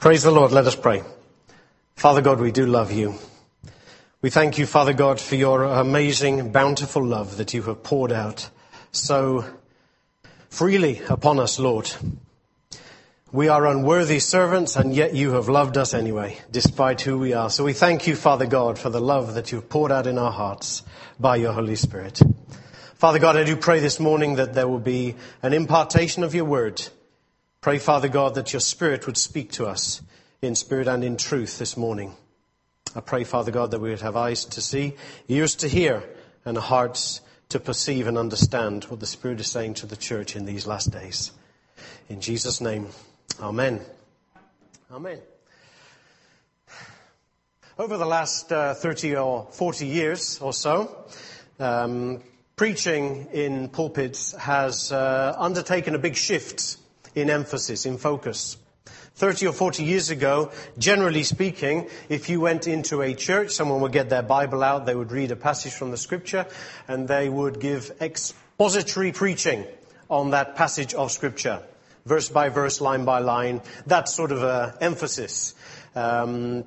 Praise the Lord. Let us pray. Father God, we do love you. We thank you, Father God, for your amazing, bountiful love that you have poured out so freely upon us, Lord. We are unworthy servants, and yet you have loved us anyway, despite who we are. So we thank you, Father God, for the love that you've poured out in our hearts by your Holy Spirit. Father God, I do pray this morning that there will be an impartation of your word. Pray, Father God, that your Spirit would speak to us in spirit and in truth this morning. I pray, Father God, that we would have eyes to see, ears to hear, and hearts to perceive and understand what the Spirit is saying to the church in these last days. In Jesus' name, amen. Amen. Over the last 30 or 40 years or so, preaching in pulpits has undertaken a big shift in emphasis, in focus. 30 or 40 years ago, generally speaking, if you went into a church, someone would get their Bible out, they would read a passage from the Scripture, and they would give expository preaching on that passage of Scripture, verse by verse, line by line, that sort of emphasis. In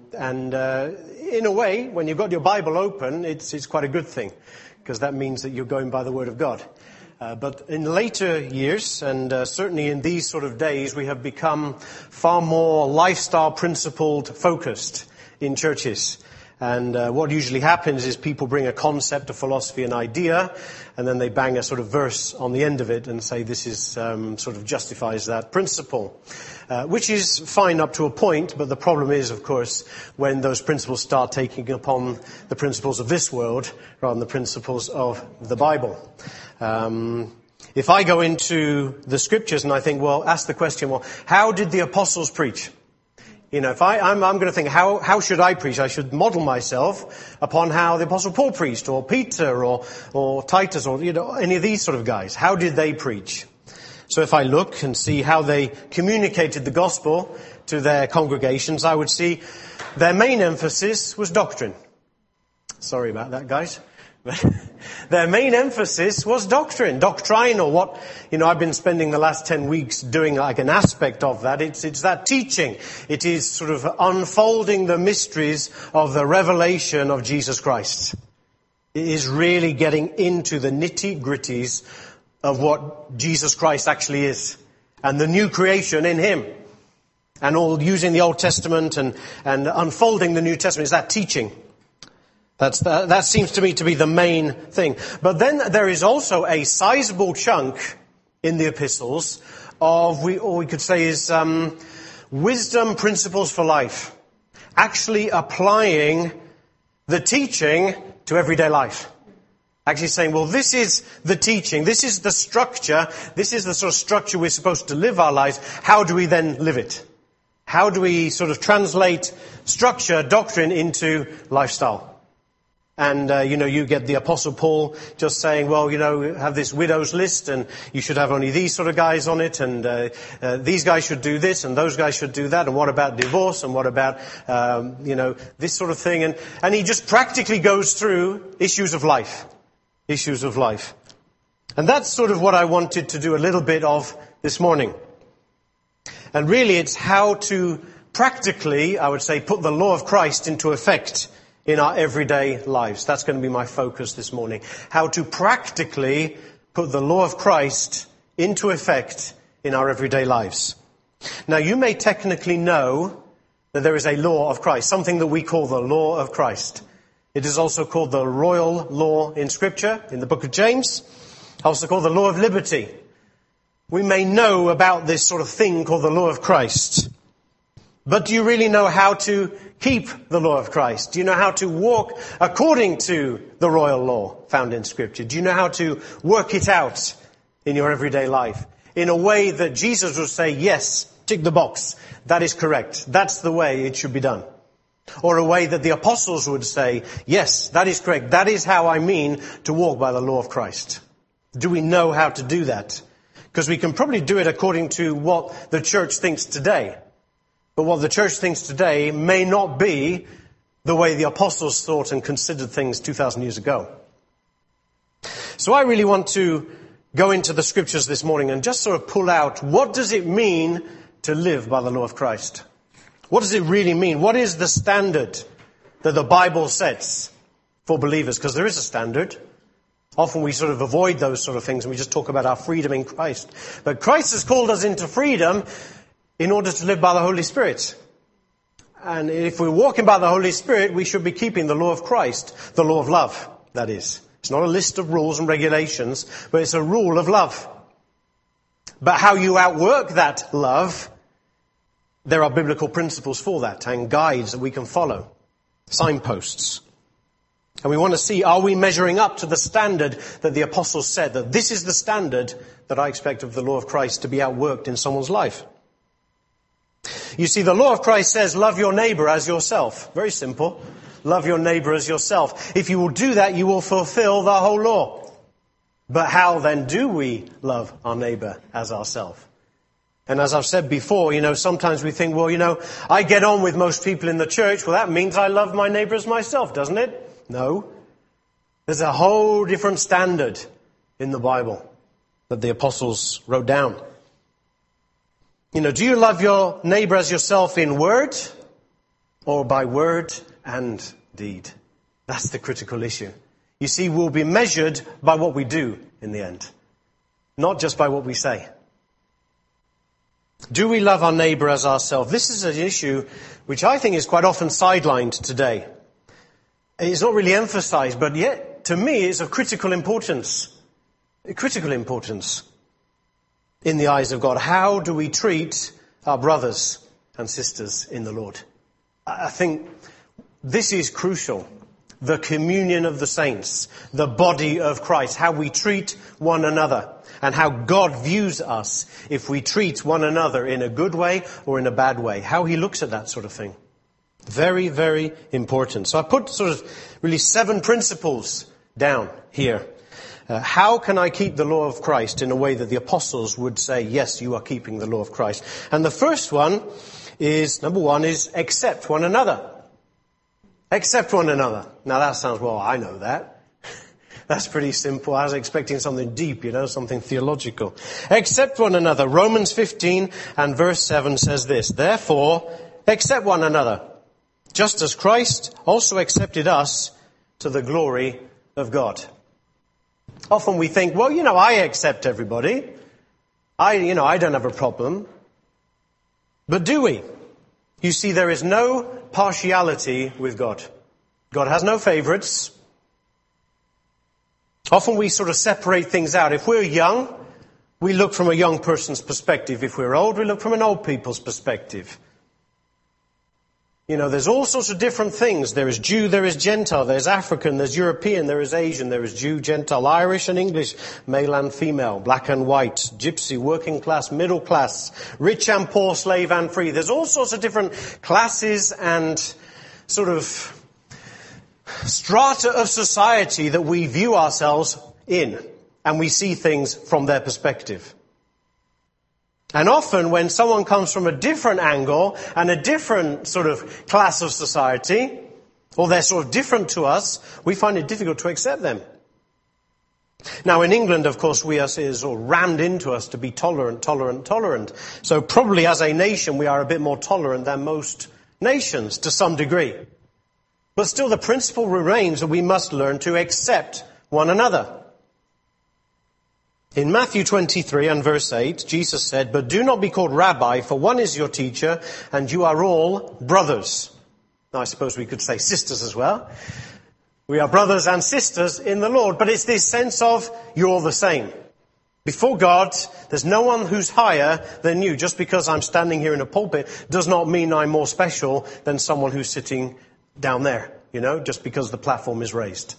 a way, when you've got your Bible open, it's quite a good thing, because that means that you're going by the Word of God. But in later years, and certainly in these sort of days, we have become far more lifestyle principled focused in churches. And what usually happens is people bring a concept, a philosophy, an idea, and then they bang a sort of verse on the end of it and say this is sort of justifies that principle. Which is fine up to a point, but the problem is, of course, when those principles start taking upon the principles of this world rather than the principles of the Bible. If I go into the Scriptures and I think, well, ask the question, well, how did the apostles preach? You know, if I'm going to think, how should I preach? I should model myself upon how the Apostle Paul preached, or Peter, or Titus, or, any of these sort of guys. How did they preach? So if I look and see how they communicated the gospel to their congregations, I would see their main emphasis was doctrine. Sorry about that, guys. Their main emphasis was doctrine, doctrinal. What, I've been spending the last 10 weeks doing like an aspect of that. It's that teaching. It is sort of unfolding the mysteries of the revelation of Jesus Christ. It is really getting into the nitty-gritties of what Jesus Christ actually is, and the new creation in Him, and all using the Old Testament and unfolding the New Testament. Is that teaching? That seems to me to be the main thing. But then there is also a sizable chunk in the epistles of, we could say is wisdom principles for life, actually applying the teaching to everyday life. Actually saying, well, this is the teaching, this is the structure, this is the sort of structure we're supposed to live our lives. How do we then live it? How do we sort of translate structure, doctrine into lifestyle? And, you get the Apostle Paul just saying, well, have this widow's list, and you should have only these sort of guys on it, and these guys should do this, and those guys should do that, and what about divorce, and what about, this sort of thing. And he just practically goes through issues of life. Issues of life. And that's sort of what I wanted to do a little bit of this morning. And really it's how to practically, I would say, put the law of Christ into effect in our everyday lives. That's going to be my focus this morning. How to practically put the law of Christ into effect in our everyday lives. Now, you may technically know that there is a law of Christ, something that we call the law of Christ. It is also called the royal law in Scripture, in the book of James. Also called the law of liberty. We may know about this sort of thing called the law of Christ. But do you really know how to keep the law of Christ? Do you know how to walk according to the royal law found in Scripture? Do you know how to work it out in your everyday life in a way that Jesus would say, yes, tick the box. That is correct. That's the way it should be done. Or a way that the apostles would say, yes, that is correct. That is how I mean to walk by the law of Christ. Do we know how to do that? Because we can probably do it according to what the church thinks today. But what the church thinks today may not be the way the apostles thought and considered things 2,000 years ago. So I really want to go into the Scriptures this morning and just sort of pull out, what does it mean to live by the law of Christ? What does it really mean? What is the standard that the Bible sets for believers? Because there is a standard. Often we sort of avoid those sort of things and we just talk about our freedom in Christ. But Christ has called us into freedom in order to live by the Holy Spirit. And if we're walking by the Holy Spirit, we should be keeping the law of Christ, the law of love, that is. It's not a list of rules and regulations, but it's a rule of love. But how you outwork that love, there are biblical principles for that and guides that we can follow, signposts. And we want to see, are we measuring up to the standard that the apostles said, that this is the standard that I expect of the law of Christ to be outworked in someone's life? You see, the law of Christ says, love your neighbor as yourself. Very simple. Love your neighbor as yourself. If you will do that, you will fulfill the whole law. But how then do we love our neighbor as ourselves? And as I've said before, sometimes we think, well, I get on with most people in the church. Well, that means I love my neighbor as myself, doesn't it? No. There's a whole different standard in the Bible that the apostles wrote down. Do you love your neighbor as yourself in word or by word and deed? That's the critical issue. You see, we'll be measured by what we do in the end, not just by what we say. Do we love our neighbor as ourselves? This is an issue which I think is quite often sidelined today. It's not really emphasized, but yet, to me, it's of critical importance. Critical importance in the eyes of God. How do we treat our brothers and sisters in the Lord? I think this is crucial. The communion of the saints, the body of Christ, how we treat one another, and how God views us if we treat one another in a good way or in a bad way. How he looks at that sort of thing. Very, very important. So I put sort of really 7 principles down here. How can I keep the law of Christ in a way that the apostles would say, yes, you are keeping the law of Christ? And the first one is, number 1, is accept one another. Accept one another. Now that sounds, well, I know that. That's pretty simple. I was expecting something deep, something theological. Accept one another. Romans 15 and verse 7 says this, therefore, accept one another, just as Christ also accepted us to the glory of God. Often we think, well, I accept everybody. I don't have a problem. But do we? You see, there is no partiality with God. God has no favorites. Often we sort of separate things out. If we're young, we look from a young person's perspective. If we're old, we look from an old people's perspective. There's all sorts of different things. There is Jew, there is Gentile, there's African, there's European, there is Asian, there is Jew, Gentile, Irish and English, male and female, black and white, gypsy, working class, middle class, rich and poor, slave and free. There's all sorts of different classes and sort of strata of society that we view ourselves in, and we see things from their perspective. And often when someone comes from a different angle and a different sort of class of society, or they're sort of different to us, we find it difficult to accept them. Now in England, of course, it is all rammed into us to be tolerant. So probably as a nation, we are a bit more tolerant than most nations to some degree. But still the principle remains that we must learn to accept one another. In Matthew 23 and verse 8, Jesus said, but do not be called rabbi, for one is your teacher, and you are all brothers. Now I suppose we could say sisters as well. We are brothers and sisters in the Lord, but it's this sense of you're the same. Before God, there's no one who's higher than you. Just because I'm standing here in a pulpit does not mean I'm more special than someone who's sitting down there, just because the platform is raised.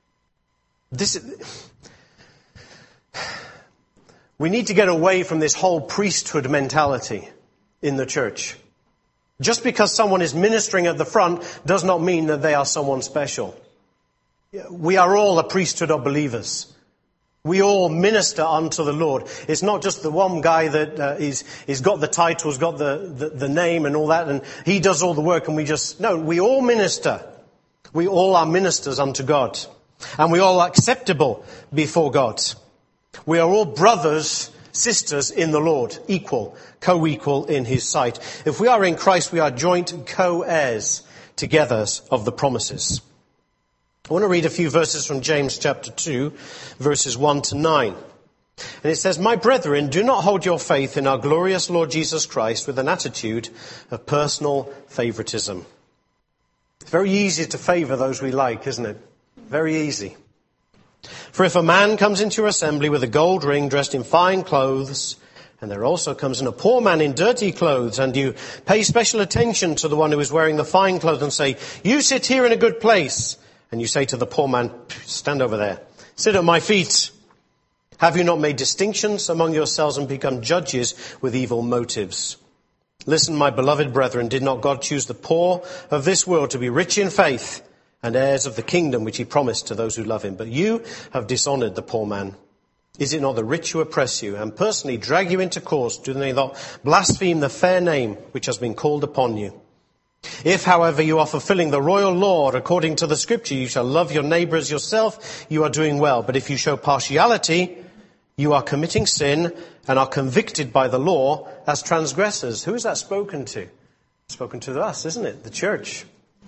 We need to get away from this whole priesthood mentality in the church. Just because someone is ministering at the front does not mean that they are someone special. We are all a priesthood of believers. We all minister unto the Lord. It's not just the one guy that is got the titles, got the name and all that, and he does all the work and we all minister. We all are ministers unto God. And we all are acceptable before God. We are all brothers sisters in the Lord, equal, co-equal in his sight. If we are in Christ, we are joint co-heirs together of the promises. I want to read a few verses from James chapter 2, verses 1 to 9. And it says, "My brethren, do not hold your faith in our glorious Lord Jesus Christ with an attitude of personal favoritism." It's very easy to favor those we like, isn't it? Very easy. "For if a man comes into your assembly with a gold ring dressed in fine clothes, and there also comes in a poor man in dirty clothes, and you pay special attention to the one who is wearing the fine clothes and say, 'You sit here in a good place,' and you say to the poor man, 'Stand over there, sit at my feet,' have you not made distinctions among yourselves and become judges with evil motives? Listen, my beloved brethren, did not God choose the poor of this world to be rich in faith and heirs of the kingdom which he promised to those who love him? But you have dishonored the poor man. Is it not the rich who oppress you and personally drag you into court? Do they not blaspheme the fair name which has been called upon you? If, however, you are fulfilling the royal law according to the scripture, you shall love your neighbor as yourself, you are doing well. But if you show partiality, you are committing sin and are convicted by the law as transgressors." Who is that spoken to? Spoken to us, isn't it? The church.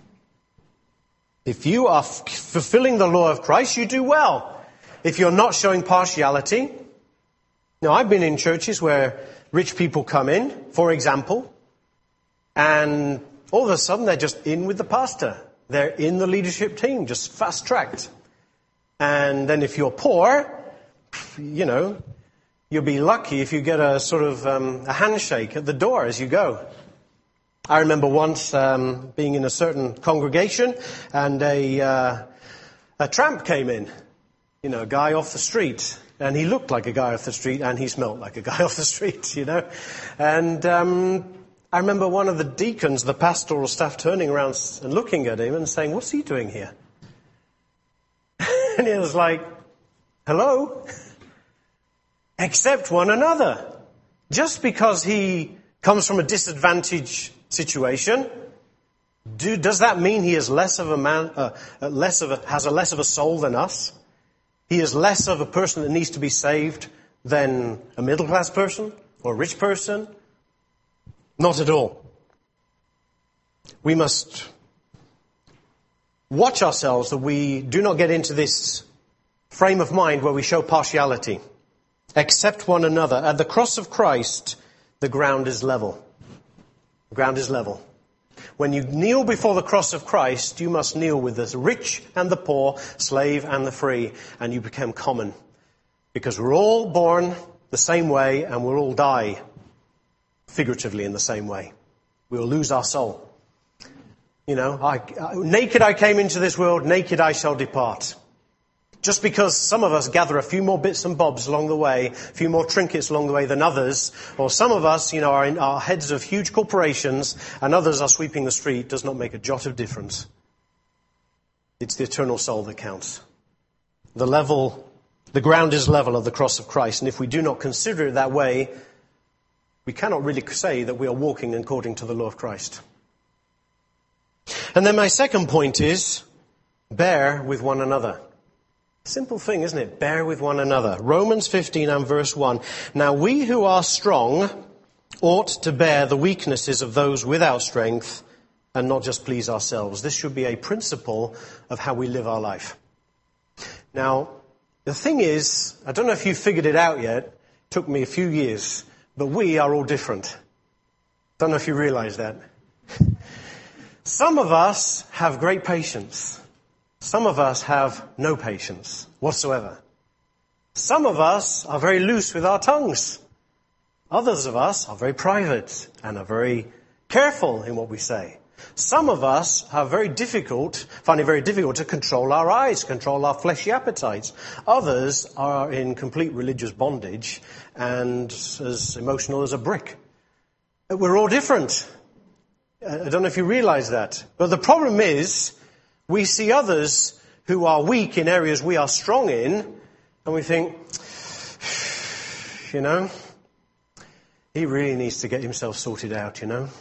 If you are fulfilling the law of Christ, you do well. If you're not showing partiality. Now, I've been in churches where rich people come in, for example, and all of a sudden they're just in with the pastor. They're in the leadership team, just fast-tracked. And then if you're poor, you know, you'll be lucky if you get a sort of a handshake at the door as you go. I remember once being in a certain congregation and a tramp came in, you know, a guy off the street. And he looked like a guy off the street and he smelled like a guy off the street, you know. And I remember one of the deacons, the pastoral staff, turning around and looking at him and saying, "What's he doing here?" And he was like, "Hello? Accept one another." Just because he comes from a disadvantaged situation, does that mean he is less of a man, has a less of a soul than us? He is less of a person that needs to be saved than a middle class person or a rich person? Not at all. We must watch ourselves that we do not get into this frame of mind where we show partiality. Accept one another. At the cross of Christ, the ground is level. The ground is level. When you kneel before the cross of Christ, you must kneel with the rich and the poor, slave and the free, and you become common. Because we're all born the same way and we'll all die figuratively in the same way. We'll lose our soul. You know, naked I came into this world, naked I shall depart. Just because some of us gather a few more bits and bobs along the way, a few more trinkets along the way than others, or some of us, you know, are in our heads of huge corporations and others are sweeping the street, does not make a jot of difference. It's the eternal soul that counts. The ground is level of the cross of Christ, and if we do not consider it that way, we cannot really say that we are walking according to the law of Christ. And then my second point is, bear with one another. Simple thing, isn't it? Bear with one another. Romans 15 and verse 1. Now we who are strong ought to bear the weaknesses of those without strength and not just please ourselves. This should be a principle of how we live our life. Now, the thing is, I don't know if you've figured it out yet. It took me a few years, but we are all different. Don't know if you realize that. Some of us have great patience. Some of us have no patience whatsoever. Some of us are very loose with our tongues. Others of us are very private and are very careful in what we say. Some of us find it very difficult to control our eyes, control our fleshy appetites. Others are in complete religious bondage and as emotional as a brick. We're all different. I don't know if you realize that. But the problem is, we see others who are weak in areas we are strong in, and we think, you know, he really needs to get himself sorted out, you know.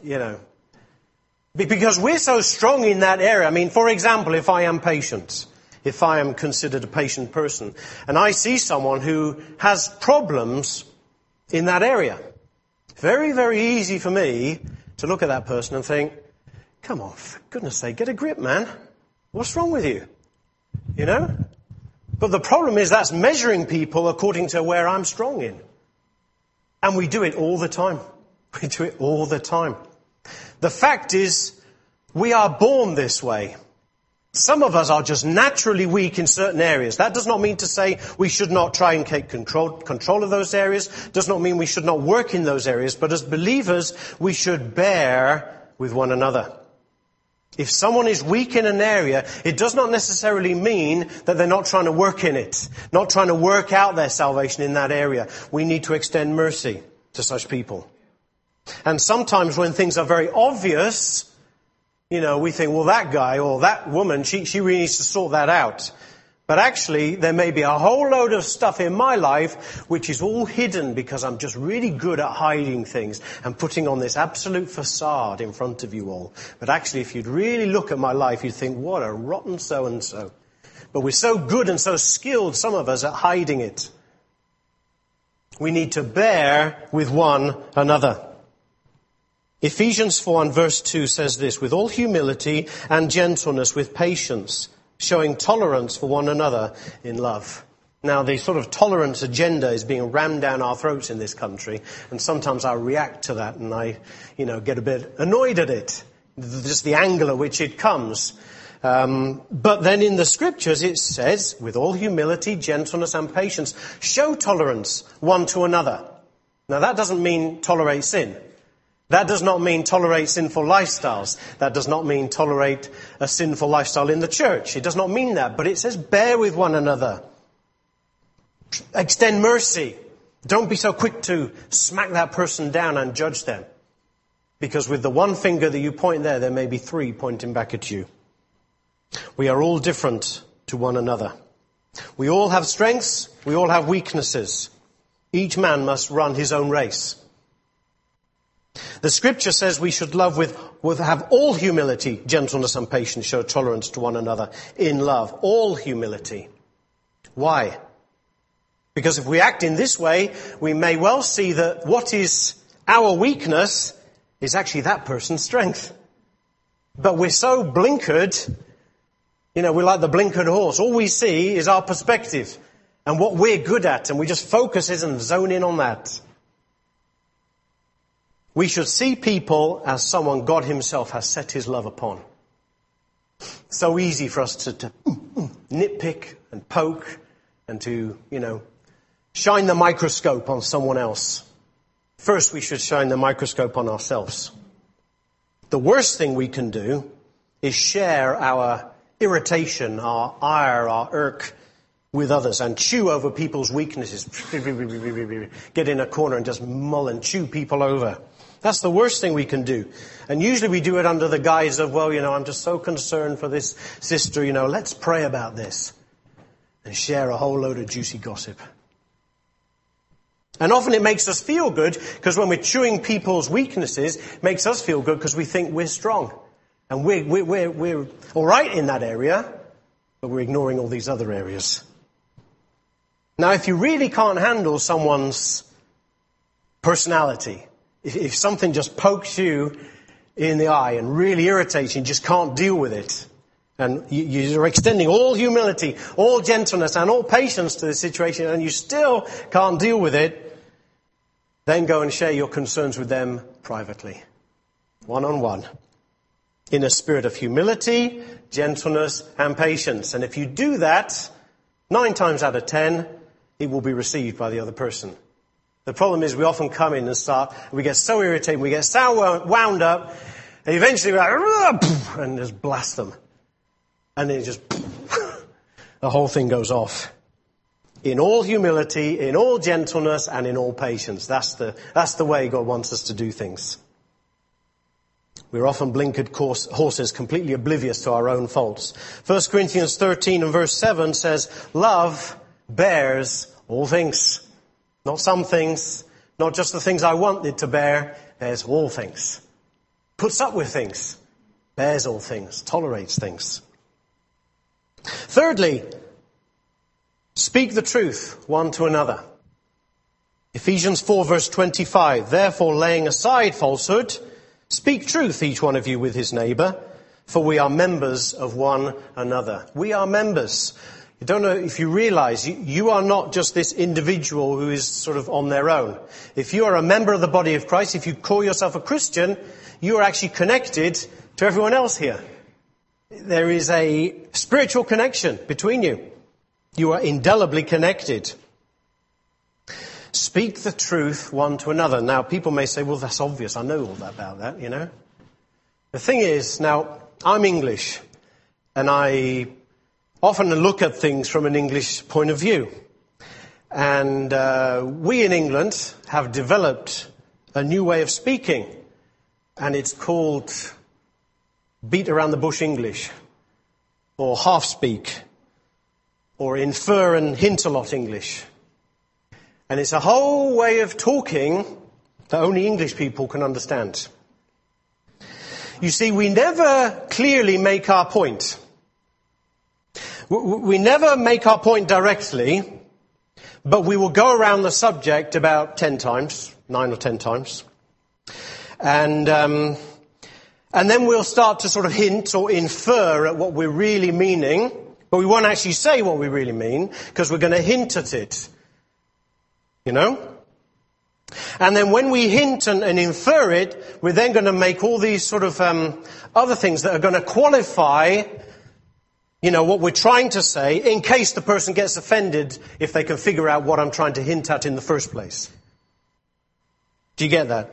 Because we're so strong in that area. I mean, for example, if I am patient, if I am considered a patient person, and I see someone who has problems in that area. Very, very easy for me to look at that person and think, come on, for goodness sake, get a grip, man. What's wrong with you? You know? But the problem is that's measuring people according to where I'm strong in. And we do it all the time. We do it all the time. The fact is, we are born this way. Some of us are just naturally weak in certain areas. That does not mean to say we should not try and take control of those areas. Does not mean we should not work in those areas. But as believers, we should bear with one another. If someone is weak in an area, it does not necessarily mean that they're not trying to work in it, not trying to work out their salvation in that area. We need to extend mercy to such people. And sometimes when things are very obvious, you know, we think, well, that guy or that woman, she really needs to sort that out. But actually, there may be a whole load of stuff in my life which is all hidden because I'm just really good at hiding things and putting on this absolute facade in front of you all. But actually, if you'd really look at my life, you'd think, what a rotten so-and-so. But we're so good and so skilled, some of us, at hiding it. We need to bear with one another. Ephesians 4 and verse 2 says this, with all humility and gentleness, with patience, showing tolerance for one another in love. Now, the sort of tolerance agenda is being rammed down our throats in this country, and sometimes I react to that and I, get a bit annoyed at it, just the angle at which it comes. But then in the scriptures it says, with all humility, gentleness and patience, show tolerance one to another. Now, that doesn't mean tolerate sin. That does not mean tolerate sinful lifestyles. That does not mean tolerate a sinful lifestyle in the church. It does not mean that. But it says bear with one another. Extend mercy. Don't be so quick to smack that person down and judge them. Because with the one finger that you point there may be three pointing back at you. We are all different to one another. We all have strengths. We all have weaknesses. Each man must run his own race. The scripture says we should love have all humility, gentleness and patience, show tolerance to one another in love. All humility. Why? Because if we act in this way, we may well see that what is our weakness is actually that person's strength. But we're so blinkered, we're like the blinkered horse. All we see is our perspective and what we're good at, and we just focus and zone in on that. We should see people as someone God himself has set his love upon. So easy for us to nitpick and poke and to, shine the microscope on someone else. First, we should shine the microscope on ourselves. The worst thing we can do is share our irritation, our ire, our irk with others and chew over people's weaknesses. Get in a corner and just mull and chew people over. That's the worst thing we can do. And usually we do it under the guise of, I'm just so concerned for this sister, let's pray about this. And share a whole load of juicy gossip. And often it makes us feel good, because when we're chewing people's weaknesses, it makes us feel good because we think we're strong. And we're all right in that area, but we're ignoring all these other areas. Now, if you really can't handle someone's personality, if something just pokes you in the eye and really irritates you, you just can't deal with it, and you're extending all humility, all gentleness, and all patience to the situation, and you still can't deal with it, then go and share your concerns with them privately, one-on-one, in a spirit of humility, gentleness, and patience. And if you do that, 9 times out of 10, it will be received by the other person. The problem is we often come in and we get so irritated, we get so wound up, and eventually we're like, and just blast them. And then the whole thing goes off. In all humility, in all gentleness, and in all patience. That's the way God wants us to do things. We're often blinkered horses, completely oblivious to our own faults. 1 Corinthians 13 and verse 7 says, love bears all things. Not some things, not just the things I want it to bear, bears all things. Puts up with things, bears all things, tolerates things. Thirdly, speak the truth one to another. Ephesians 4 verse 25, therefore laying aside falsehood, speak truth each one of you with his neighbour, for we are members of one another. We are members. You don't know if you realize you are not just this individual who is sort of on their own. If you are a member of the body of Christ, if you call yourself a Christian, you are actually connected to everyone else here. There is a spiritual connection between you. You are indelibly connected. Speak the truth one to another. Now, people may say, well, that's obvious. I know all that about that, you know. The thing is, now, I'm English, and I often look at things from an English point of view. And we in England have developed a new way of speaking, and it's called beat around the bush English, or half speak, or infer and hint a lot English. And it's a whole way of talking that only English people can understand. You see, we never clearly make our point. We never make our point directly, but we will go around the subject about 10 times, 9 or 10 times. And then we'll start to sort of hint or infer at what we're really meaning, but we won't actually say what we really mean, because we're going to hint at it. You know? And then when we hint and infer it, we're then going to make all these sort of other things that are going to qualify, you know, what we're trying to say, in case the person gets offended if they can figure out what I'm trying to hint at in the first place. Do you get that?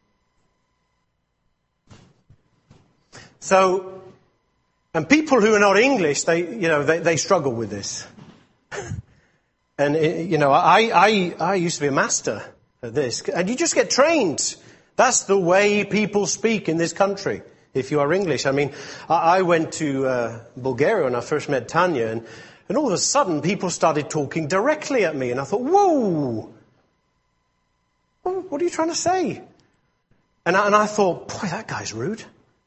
So, and people who are not English, they struggle with this. And, you know, I used to be a master at this. And you just get trained. That's the way people speak in this country, if you are English. I mean, I went to Bulgaria when I first met Tanya, and all of a sudden people started talking directly at me. And I thought, whoa, what are you trying to say? And I thought, boy, that guy's rude.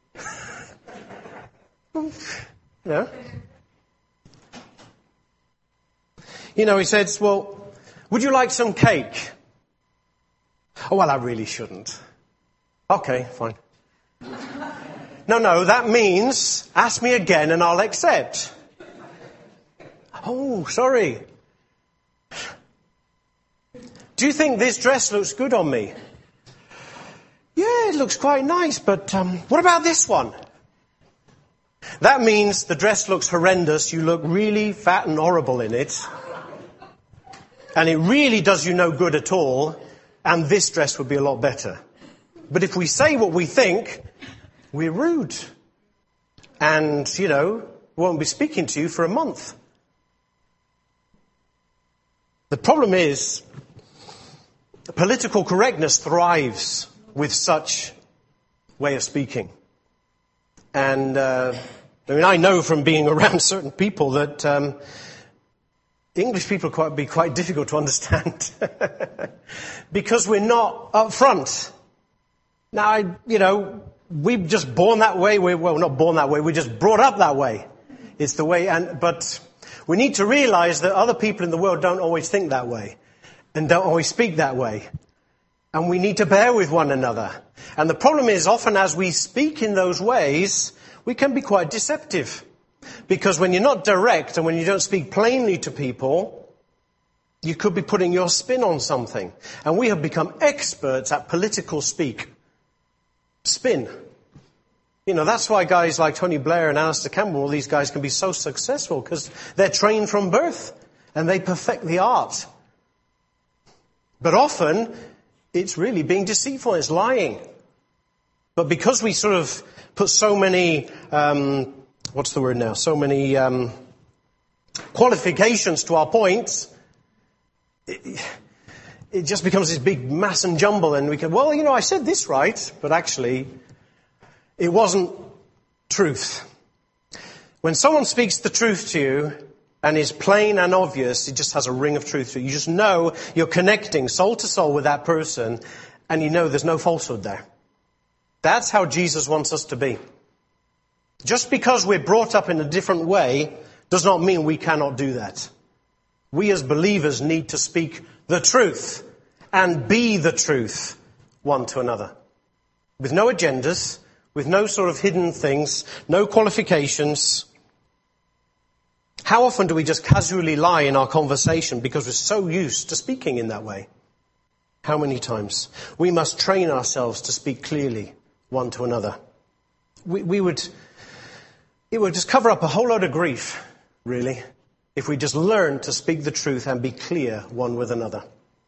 Yeah. You know, he said, well, would you like some cake? Oh, well, I really shouldn't. Okay, fine. No, that means ask me again and I'll accept. Oh, sorry. Do you think this dress looks good on me? Yeah, it looks quite nice, but what about this one? That means the dress looks horrendous, you look really fat and horrible in it, and it really does you no good at all, and this dress would be a lot better. But if we say what we think, we're rude. And, you know, won't be speaking to you for a month. The problem is, political correctness thrives with such way of speaking. And, I know from being around certain people that English people can be quite difficult to understand because we're not up front. Now, we're just born that way. Well, not born that way. We're just brought up that way. It's the way, but we need to realize that other people in the world don't always think that way and don't always speak that way. And we need to bear with one another. And the problem is often as we speak in those ways, we can be quite deceptive. Because when you're not direct and when you don't speak plainly to people, you could be putting your spin on something. And we have become experts at political speak. Spin. That's why guys like Tony Blair and Alistair Campbell, all these guys can be so successful because they're trained from birth and they perfect the art. But often, it's really being deceitful, it's lying. But because we sort of put so many, so many qualifications to our points, it just becomes this big mass and jumble and we can, I said this right, but actually it wasn't truth. When someone speaks the truth to you and is plain and obvious, it just has a ring of truth to it. You just know you're connecting soul to soul with that person and you know there's no falsehood there. That's how Jesus wants us to be. Just because we're brought up in a different way does not mean we cannot do that. We as believers need to speak the truth and be the truth one to another. With no agendas, with no sort of hidden things, no qualifications. How often do we just casually lie in our conversation because we're so used to speaking in that way? How many times? We must train ourselves to speak clearly one to another. It would just cover up a whole lot of grief, really, if we just learned to speak the truth and be clear one with another.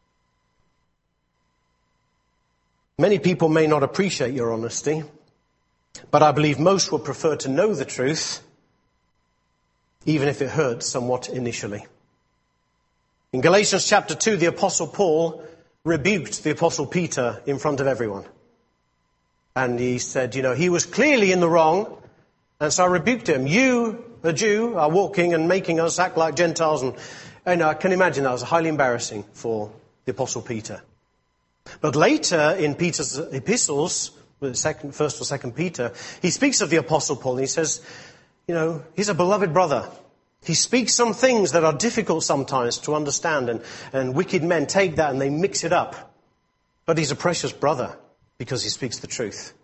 Many people may not appreciate your honesty, but I believe most would prefer to know the truth, even if it hurts somewhat initially. In Galatians chapter 2, the Apostle Paul rebuked the Apostle Peter in front of everyone. And he said, he was clearly in the wrong, and so I rebuked him. You, a Jew, are walking and making us act like Gentiles. And I can imagine that was highly embarrassing for the Apostle Peter. But later in Peter's epistles, 1st or 2nd Peter, he speaks of the Apostle Paul and he says, he's a beloved brother. He speaks some things that are difficult sometimes to understand, and wicked men take that and they mix it up. But he's a precious brother because he speaks the truth.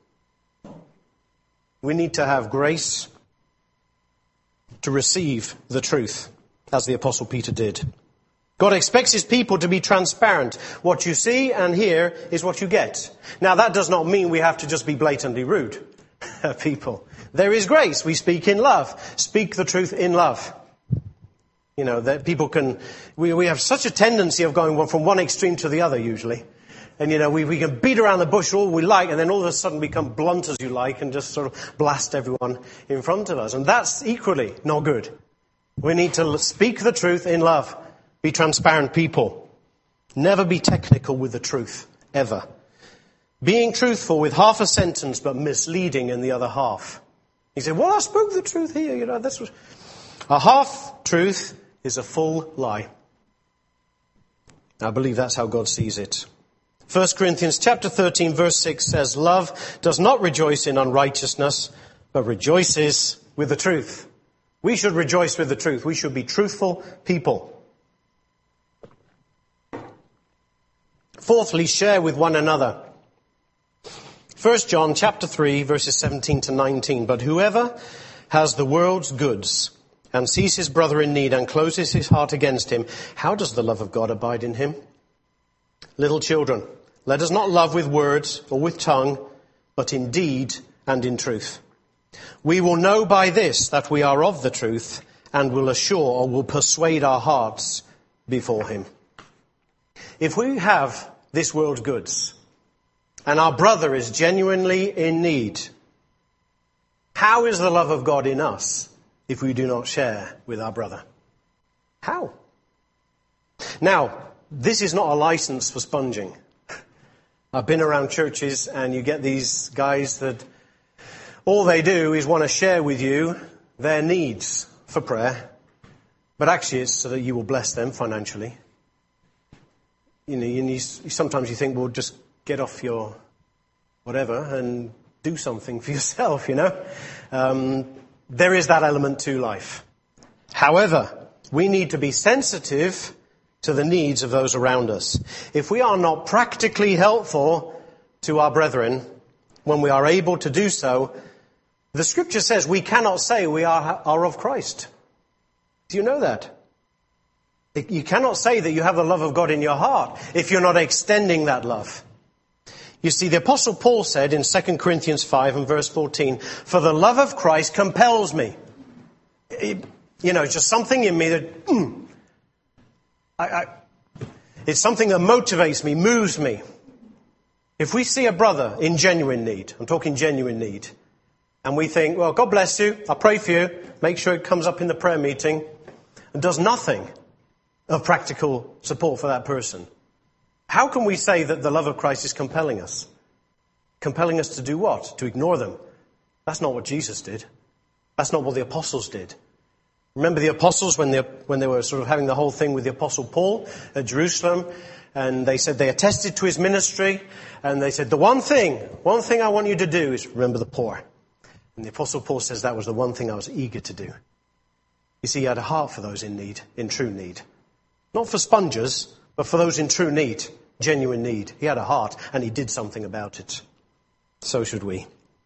We need to have grace to receive the truth, as the Apostle Peter did. God expects his people to be transparent. What you see and hear is what you get. Now, that does not mean we have to just be blatantly rude people. There is grace. We speak in love. Speak the truth in love. That people can... We have such a tendency of going from one extreme to the other, usually. And, we can beat around the bush all we like, and then all of a sudden become blunt as you like and just sort of blast everyone in front of us. And that's equally not good. We need to speak the truth in love. Be transparent people. Never be technical with the truth, ever. Being truthful with half a sentence but misleading in the other half. You say, I spoke the truth here. A half-truth is a full lie. I believe that's how God sees it. 1 Corinthians chapter 13 verse 6 says, love does not rejoice in unrighteousness, but rejoices with the truth. We should rejoice with the truth. We should be truthful people. Fourthly, share with one another. 1 John chapter 3 verses 17 to 19. But whoever has the world's goods and sees his brother in need and closes his heart against him, how does the love of God abide in him? Little children, let us not love with words or with tongue, but in deed and in truth. We will know by this that we are of the truth and will assure or will persuade our hearts before him. If we have this world's goods and our brother is genuinely in need, how is the love of God in us if we do not share with our brother? How? Now, this is not a license for sponging. I've been around churches and you get these guys that all they do is want to share with you their needs for prayer, but actually it's so that you will bless them financially. Sometimes you think, well, just get off your whatever and do something for yourself, There is that element to life. However, we need to be sensitive to the needs of those around us. If we are not practically helpful to our brethren, when we are able to do so, the scripture says we cannot say we are of Christ. Do you know that? You cannot say that you have the love of God in your heart if you're not extending that love. You see, the Apostle Paul said in 2 Corinthians 5 and verse 14, for the love of Christ compels me. It's just something in me that, it's something that motivates me, moves me. If we see a brother in genuine need, I'm talking genuine need, and we think, well, God bless you, I'll pray for you, make sure it comes up in the prayer meeting, and does nothing of practical support for that person. How can we say that the love of Christ is compelling us? Compelling us to do what? To ignore them. That's not what Jesus did. That's not what the apostles did. Remember the apostles when they were sort of having the whole thing with the apostle Paul at Jerusalem, and they said they attested to his ministry, and they said, the one thing I want you to do is remember the poor. And the apostle Paul says that was the one thing I was eager to do. You You see, he had a heart for those in need, in true need. Not for sponges, but for those in true need, genuine need. He had a heart, and he did something about it. So should we.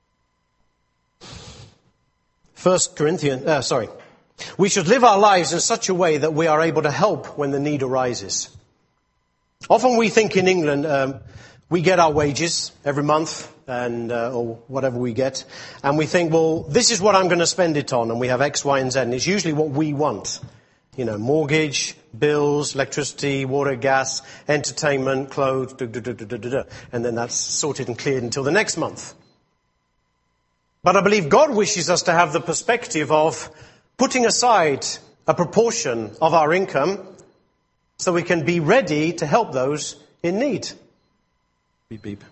We should live our lives in such a way that we are able to help when the need arises. Often we think in England, we get our wages every month, and or whatever we get, and we think, well, this is what I'm going to spend it on, and we have X, Y, and Z, and it's usually what we want. You know, mortgage, bills, electricity, water, gas, entertainment, clothes, and then that's sorted and cleared until the next month. But I believe God wishes us to have the perspective of putting aside a proportion of our income so we can be ready to help those in need. Beep, beep.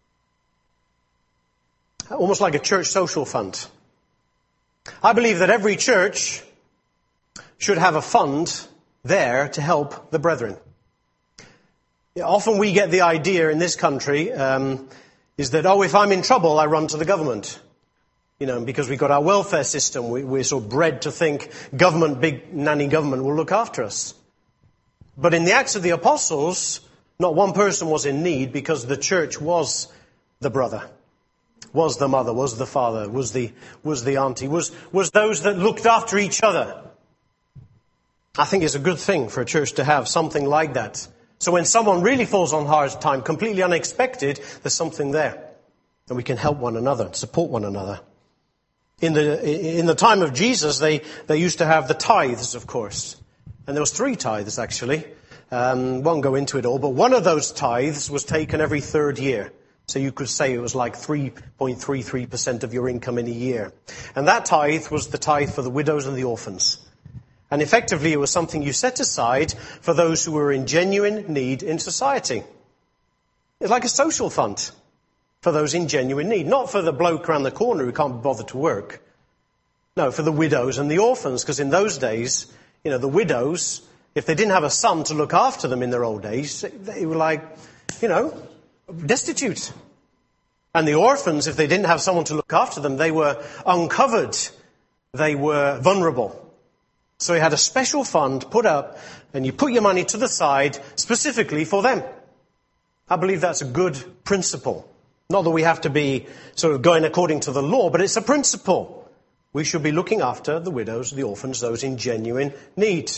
Almost like a church social fund. I believe that every church should have a fund there to help the brethren. Often we get the idea in this country is that, if I'm in trouble, I run to the government. You know, because we've got our welfare system, we're sort of bred to think government, big nanny government, will look after us. But in the Acts of the Apostles, not one person was in need because the church was the brother, was the mother, was the father, was the auntie, was those that looked after each other. I think it's a good thing for a church to have something like that. So when someone really falls on hard time, completely unexpected, there's something there. And we can help one another, support one another. In the time of Jesus, they used to have the tithes, of course. And there was 3 tithes, actually. Won't go into it all, but one of those tithes was taken every 3rd year. So you could say it was like 3.33% of your income in a year. And that tithe was the tithe for the widows and the orphans. And effectively, it was something you set aside for those who were in genuine need in society. It's like a social fund for those in genuine need. Not for the bloke around the corner who can't be bothered to work. No, for the widows and the orphans. Because in those days, the widows, if they didn't have a son to look after them in their old age, they were like, destitute. And the orphans, if they didn't have someone to look after them, they were uncovered. They were vulnerable. So he had a special fund put up, and you put your money to the side specifically for them. I believe that's a good principle. Not that we have to be sort of going according to the law, but it's a principle. We should be looking after the widows, the orphans, those in genuine need.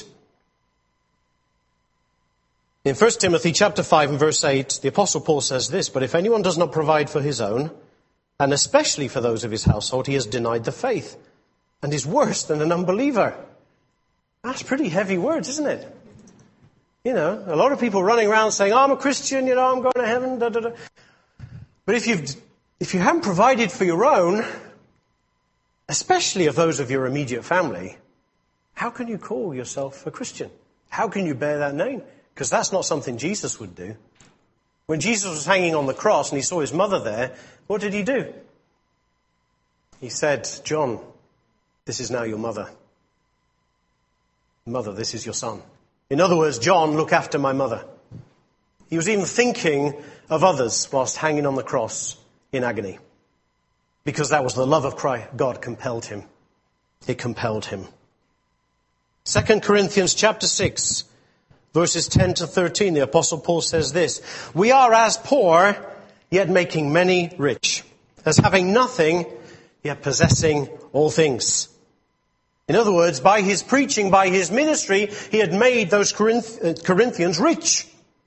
In 1 Timothy chapter 5 and verse 8, the Apostle Paul says this, "But if anyone does not provide for his own, and especially for those of his household, he has denied the faith, and is worse than an unbeliever." That's pretty heavy words, isn't it? A lot of people running around saying, "I'm a Christian, I'm going to heaven, da, da, da." But if you haven't provided for your own, especially of those of your immediate family, how can you call yourself a Christian? How can you bear that name? Because that's not something Jesus would do. When Jesus was hanging on the cross and he saw his mother there, what did he do? He said, "John, this is now your mother. Mother, this is your son." In other words, John, look after my mother. He was even thinking of others whilst hanging on the cross in agony. Because that was the love of Christ. God compelled him. It compelled him. 2 Corinthians chapter 6, verses 10 to 13, the Apostle Paul says this, "We are as poor, yet making many rich. As having nothing, yet possessing all things." In other words, by his preaching, by his ministry, he had made those Corinthians rich.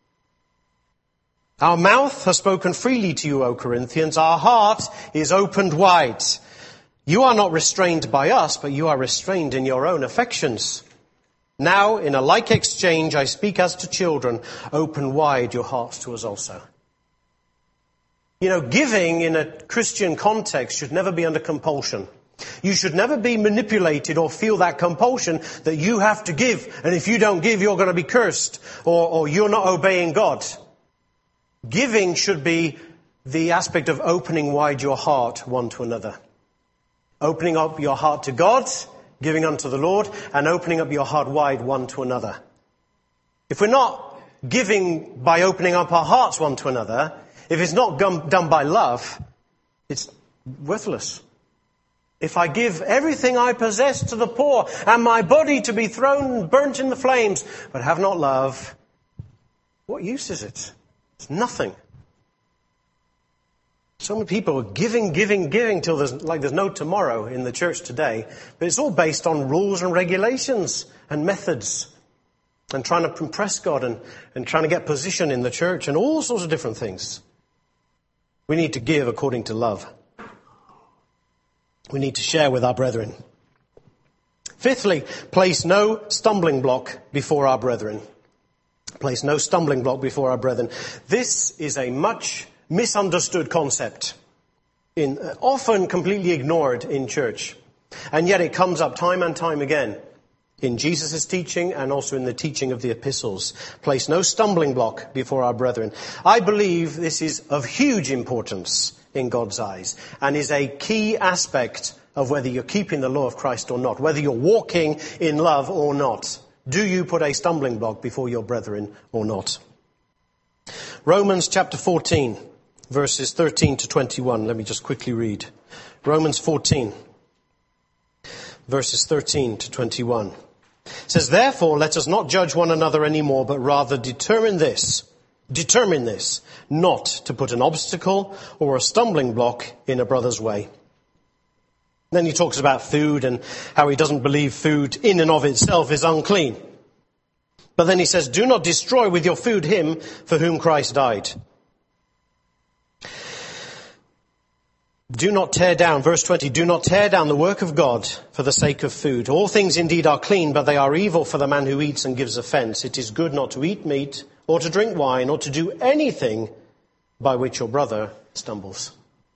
"Our mouth has spoken freely to you, O Corinthians. Our heart is opened wide. You are not restrained by us, but you are restrained in your own affections. Now, in a like exchange, I speak as to children. Open wide your hearts to us also." Giving in a Christian context should never be under compulsion. You should never be manipulated or feel that compulsion that you have to give, and if you don't give, you're going to be cursed, or you're not obeying God. Giving should be the aspect of opening wide your heart one to another. Opening up your heart to God, giving unto the Lord, and opening up your heart wide one to another. If we're not giving by opening up our hearts one to another, if it's not done by love, it's worthless. If I give everything I possess to the poor and my body to be thrown, burnt in the flames, but have not love, what use is it? It's nothing. So many people are giving till there's no tomorrow in the church today. But it's all based on rules and regulations and methods and trying to impress God and trying to get position in the church and all sorts of different things. We need to give according to love. We need to share with our brethren. Fifthly, place no stumbling block before our brethren. Place no stumbling block before our brethren. This is a much misunderstood concept, often completely ignored in church. And yet it comes up time and time again in Jesus' teaching and also in the teaching of the epistles. Place no stumbling block before our brethren. I believe this is of huge importance in God's eyes and is a key aspect of whether you're keeping the law of Christ or not, whether you're walking in love or not. Do you put a stumbling block before your brethren or not? Romans chapter 14, verses 13 to 21. Let me just quickly read. Romans 14, verses 13 to 21. It says, therefore, let us not judge one another anymore, but rather determine this, not to put an obstacle or a stumbling block in a brother's way. Then he talks about food and how he doesn't believe food in and of itself is unclean. But then he says, do not destroy with your food him for whom Christ died. Do not tear down, verse 20, do not tear down the work of God for the sake of food. All things indeed are clean, but they are evil for the man who eats and gives offense. It is good not to eat meat or to drink wine or to do anything by which your brother stumbles.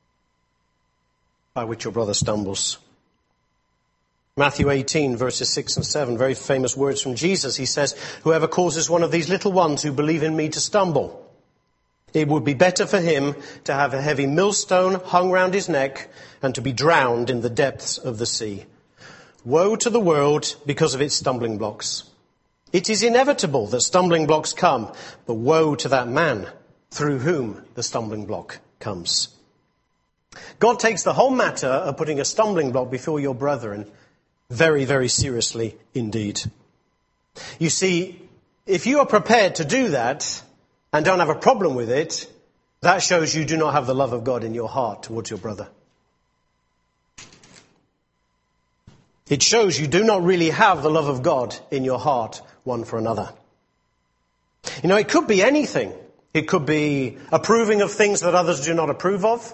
Matthew 18, verses 6 and 7, very famous words from Jesus. He says, whoever causes one of these little ones who believe in me to stumble, it would be better for him to have a heavy millstone hung round his neck and to be drowned in the depths of the sea. Woe to the world because of its stumbling blocks. It is inevitable that stumbling blocks come, but woe to that man through whom the stumbling block comes. God takes the whole matter of putting a stumbling block before your brethren very, very seriously indeed. You see, if you are prepared to do that and don't have a problem with it, that shows you do not have the love of God in your heart towards your brother. It shows you do not really have the love of God in your heart one for another. You know, it could be anything. It could be approving of things that others do not approve of.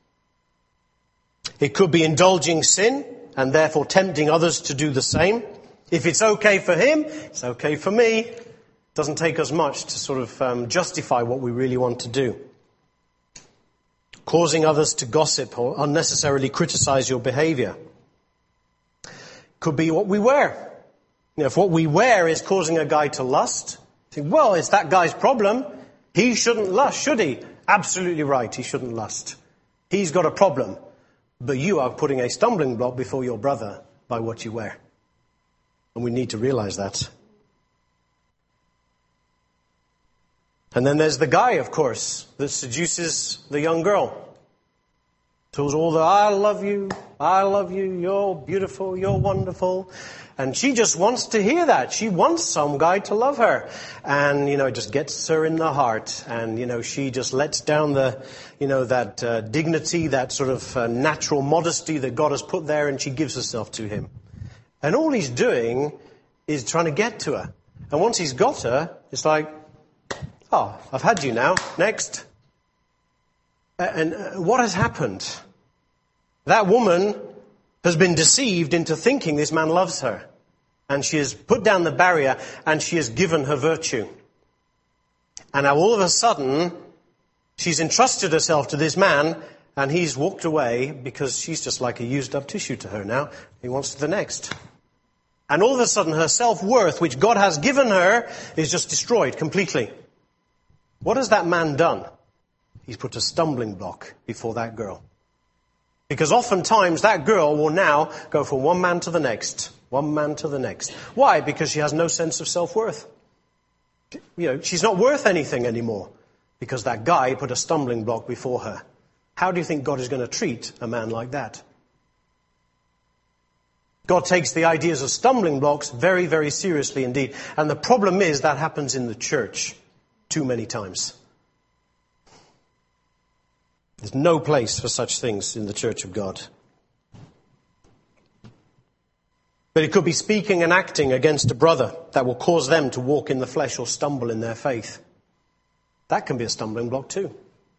It could be indulging sin and therefore tempting others to do the same. If it's okay for him, it's okay for me. It doesn't take us much to sort of justify what we really want to do. Causing others to gossip or unnecessarily criticize your behavior. Could be what we wear. You know, if what we wear is causing a guy to lust, think, well, it's that guy's problem. He shouldn't lust, should he? Absolutely right, he shouldn't lust. He's got a problem. But you are putting a stumbling block before your brother by what you wear. And we need to realize that. And then there's the guy, of course, that seduces the young girl. Tells all the, I love you, you're beautiful, you're wonderful. And she just wants to hear that. She wants some guy to love her. And, you know, it just gets her in the heart. And, you know, she just lets down the, you know, that dignity, that sort of natural modesty that God has put there, and she gives herself to him. And all he's doing is trying to get to her. And once he's got her, it's like, oh, I've had you now. Next. And what has happened? That woman has been deceived into thinking this man loves her. And she has put down the barrier and she has given her virtue. And now all of a sudden, she's entrusted herself to this man and he's walked away because she's just like a used up tissue to her now. He wants to the next. And all of a sudden her self-worth, which God has given her, is just destroyed completely. What has that man done? He's put a stumbling block before that girl. Because oftentimes that girl will now go from one man to the next. Why? Because she has no sense of self-worth. You know, she's not worth anything anymore because that guy put a stumbling block before her. How do you think God is going to treat a man like that? God takes the ideas of stumbling blocks very, very seriously indeed. And the problem is that happens in the church too many times. There's no place for such things in the church of God. But it could be speaking and acting against a brother that will cause them to walk in the flesh or stumble in their faith. That can be a stumbling block too.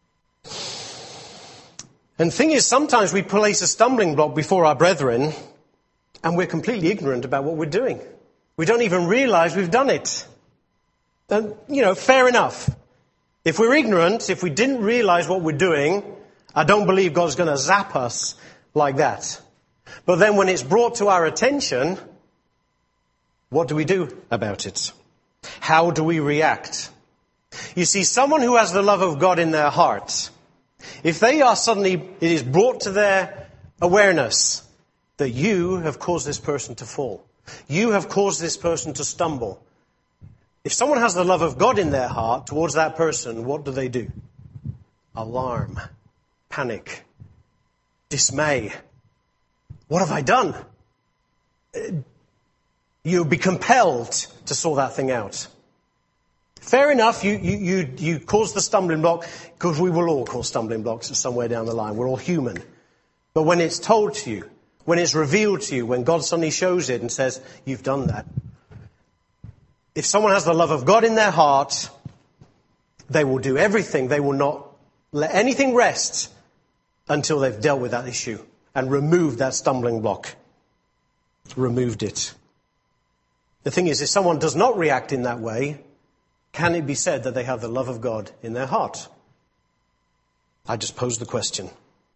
And the thing is, sometimes we place a stumbling block before our brethren and we're completely ignorant about what we're doing. We don't even realize we've done it. And, fair enough. If we're ignorant, if we didn't realize what we're doing, I don't believe God's going to zap us like that. But then when it's brought to our attention, what do we do about it? How do we react? You see, someone who has the love of God in their heart, if they are suddenly, it is brought to their awareness that you have caused this person to fall. You have caused this person to stumble. If someone has the love of God in their heart towards that person, what do? Alarm, panic, dismay. What have I done? You'll be compelled to sort that thing out. Fair enough, you cause the stumbling block, because we will all cause stumbling blocks somewhere down the line. We're all human. But when it's told to you, when it's revealed to you, when God suddenly shows it and says, you've done that. If someone has the love of God in their heart, they will do everything. They will not let anything rest until they've dealt with that issue and removed that stumbling block. Removed it. The thing is, if someone does not react in that way, can it be said that they have the love of God in their heart? I just posed the question.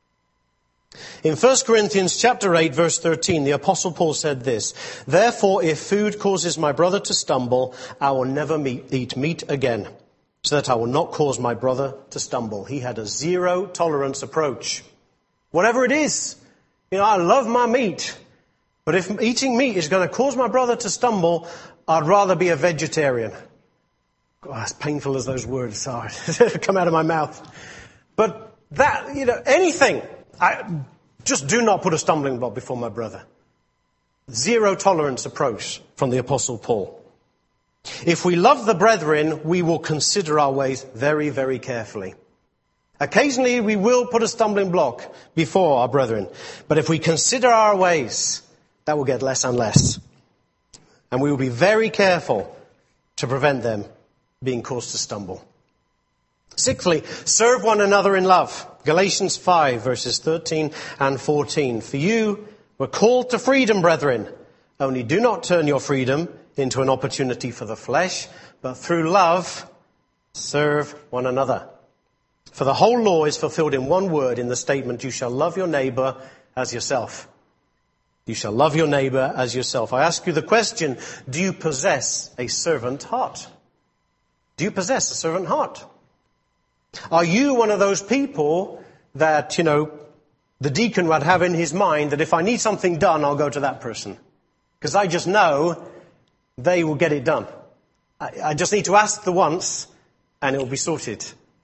In 1 Corinthians chapter 8, verse 13, the Apostle Paul said this, "Therefore, if food causes my brother to stumble, I will never eat meat again, so that I will not cause my brother to stumble." He had a zero tolerance approach. Whatever it is, I love my meat, but if eating meat is going to cause my brother to stumble, I'd rather be a vegetarian. God, as painful as those words are, come out of my mouth. But that, anything. Just do not put a stumbling block before my brother. Zero tolerance approach from the Apostle Paul. If we love the brethren, we will consider our ways very, very carefully. Occasionally we will put a stumbling block before our brethren. But if we consider our ways, that will get less and less. And we will be very careful to prevent them being caused to stumble. Sixthly, serve one another in love. Galatians 5, verses 13 and 14. For you were called to freedom, brethren. Only do not turn your freedom into an opportunity for the flesh, but through love, serve one another. For the whole law is fulfilled in one word in the statement, you shall love your neighbor as yourself. You shall love your neighbor as yourself. I ask you the question, do you possess a servant heart? Do you possess a servant heart? Are you one of those people that, the deacon would have in his mind that if I need something done, I'll go to that person? Because I just know they will get it done. I just need to ask the once and it will be sorted.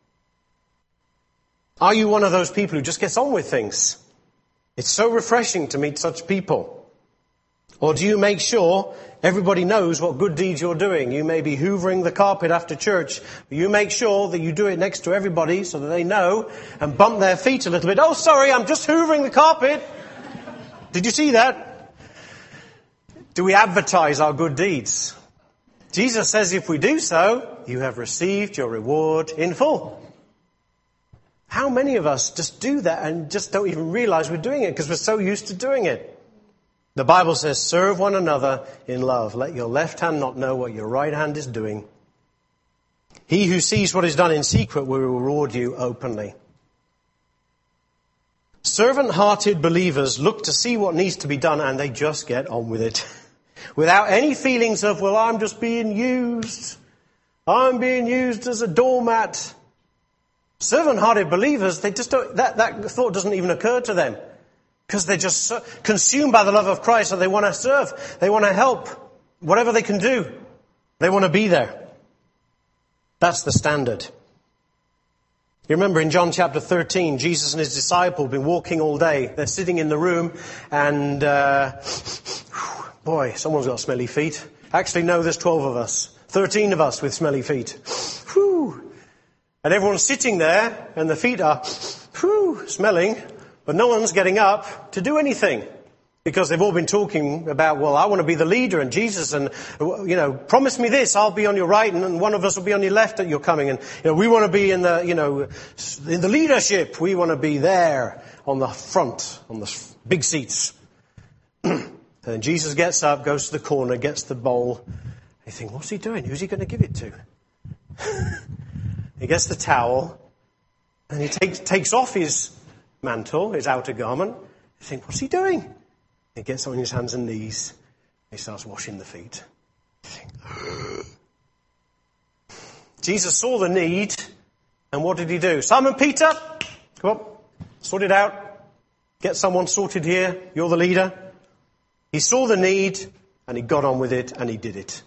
Are you one of those people who just gets on with things? It's so refreshing to meet such people. Or do you make sure everybody knows what good deeds you're doing? You may be hoovering the carpet after church, but you make sure that you do it next to everybody so that they know and bump their feet a little bit. Oh, sorry, I'm just hoovering the carpet. Did you see that? Do we advertise our good deeds? Jesus says if we do so, you have received your reward in full. How many of us just do that and just don't even realize we're doing it because we're so used to doing it? The Bible says, serve one another in love. Let your left hand not know what your right hand is doing. He who sees what is done in secret will reward you openly. Servant-hearted believers look to see what needs to be done and they just get on with it. Without any feelings of, well, I'm just being used. I'm being used as a doormat. Servant-hearted believers, they just don't, that thought doesn't even occur to them. Because they're just so consumed by the love of Christ that they want to serve. They want to help. Whatever they can do. They want to be there. That's the standard. You remember in John chapter 13, Jesus and his disciple have been walking all day. They're sitting in the room and Boy, someone's got smelly feet. Actually, no, there's 12 of us. 13 of us with smelly feet. Whew. And everyone's sitting there, and the feet are, smelling, but no one's getting up to do anything. Because they've all been talking about, well, I want to be the leader, and Jesus, and, promise me this, I'll be on your right, and one of us will be on your left at your coming. And, we want to be in the, in the leadership. We want to be there on the front, on the big seats. And Jesus gets up, goes to the corner, gets the bowl. You think, what's he doing? Who's he going to give it to? He gets the towel, and he takes off his mantle, his outer garment. You think, what's he doing? He gets on his hands and knees. He starts washing the feet. You think, Jesus saw the need, and what did he do? Simon Peter, come on, sort it out. Get someone sorted here. You're the leader. He saw the need, and he got on with it, and he did it.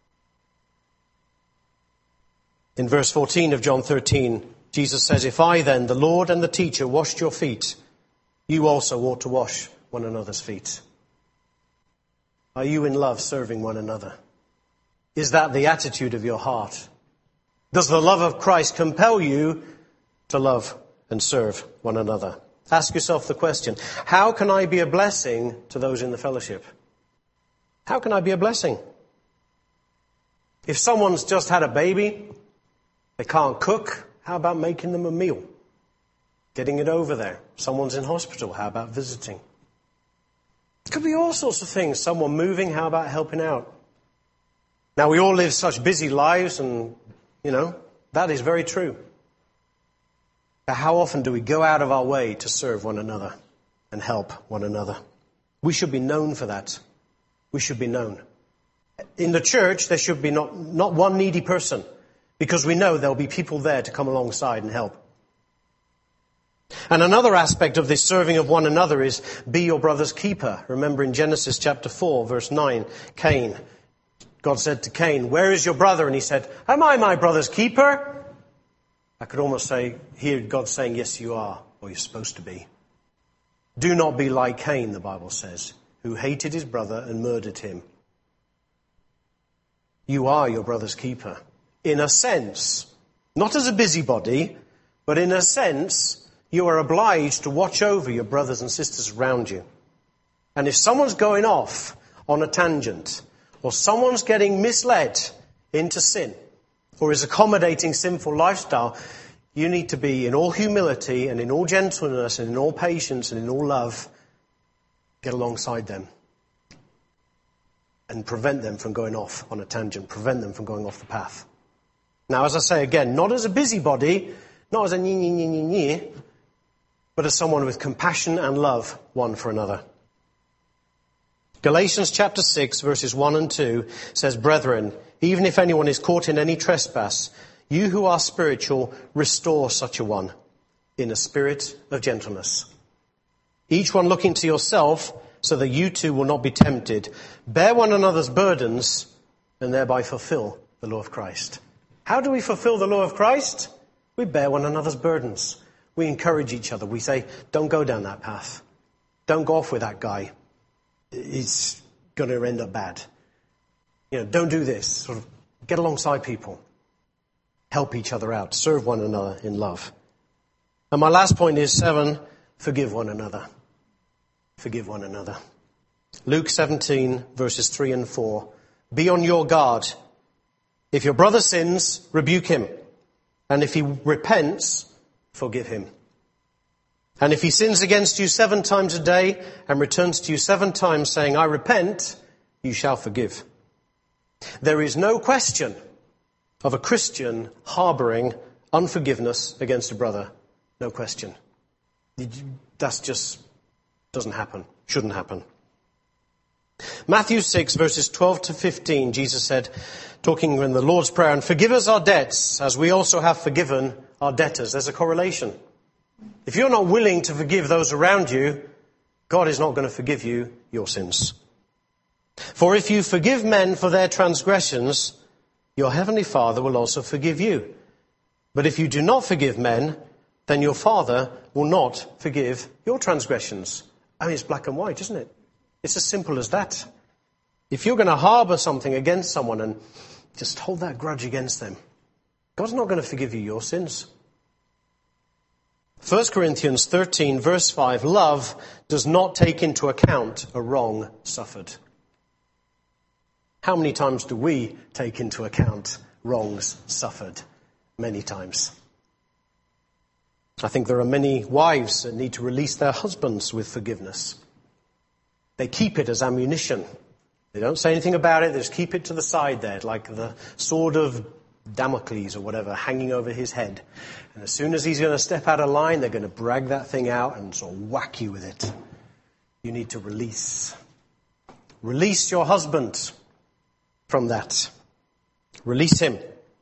In verse 14 of John 13, Jesus says, if I then, the Lord and the teacher, washed your feet, you also ought to wash one another's feet. Are you in love serving one another? Is that the attitude of your heart? Does the love of Christ compel you to love and serve one another? Ask yourself the question, how can I be a blessing to those in the fellowship? How can I be a blessing? If someone's just had a baby, they can't cook, how about making them a meal? Getting it over there. Someone's in hospital, how about visiting? It could be all sorts of things. Someone moving, how about helping out? Now, we all live such busy lives, and, that is very true. But how often do we go out of our way to serve one another and help one another? We should be known for that. We should be known. In the church, there should be not one needy person, because we know there'll be people there to come alongside and help. And another aspect of this serving of one another is be your brother's keeper. Remember in Genesis chapter 4, verse 9, Cain. God said to Cain, where is your brother? And he said, am I my brother's keeper? I could almost hear God saying, yes, you are, or you're supposed to be. Do not be like Cain, the Bible says, who hated his brother and murdered him. You are your brother's keeper. In a sense, not as a busybody, but in a sense, you are obliged to watch over your brothers and sisters around you. And if someone's going off on a tangent, or someone's getting misled into sin, or is accommodating sinful lifestyle, you need to be in all humility and in all gentleness and in all patience and in all love, get alongside them and prevent them from going off on a tangent, prevent them from going off the path. Now, as I say again, not as a busybody, not as a but as someone with compassion and love one for another. Galatians chapter 6, verses 1 and 2 says, brethren, even if anyone is caught in any trespass, you who are spiritual, restore such a one in a spirit of gentleness. Each one looking to yourself so that you too will not be tempted. Bear one another's burdens and thereby fulfill the law of Christ. How do we fulfill the law of Christ? We bear one another's burdens. We encourage each other. We say, don't go down that path. Don't go off with that guy. It's going to end up bad. Don't do this. Sort of get alongside people. Help each other out. Serve one another in love. And my last point is 7, forgive one another. Forgive one another. Luke 17, verses 3 and 4. Be on your guard. If your brother sins, rebuke him. And if he repents, forgive him. And if he sins against you 7 times a day and returns to you 7 times saying, I repent, you shall forgive. There is no question of a Christian harboring unforgiveness against a brother. No question. That's just doesn't happen. Shouldn't happen. Matthew 6, verses 12 to 15, Jesus said, talking in the Lord's Prayer, and forgive us our debts as we also have forgiven our debtors. There's a correlation. If you're not willing to forgive those around you, God is not going to forgive you your sins. For if you forgive men for their transgressions, your heavenly Father will also forgive you. But if you do not forgive men, then your Father will not forgive your transgressions. I mean, it's black and white, isn't it? It's as simple as that. If you're going to harbor something against someone and just hold that grudge against them, God's not going to forgive you your sins. 1 Corinthians 13 verse 5, love does not take into account a wrong suffered. How many times do we take into account wrongs suffered? Many times. I think there are many wives that need to release their husbands with forgiveness. They keep it as ammunition. They don't say anything about it, they just keep it to the side there, like the sword of Damocles or whatever hanging over his head. And as soon as he's going to step out of line, they're going to brag that thing out and sort of whack you with it. You need to release. Release your husband from that. Release him.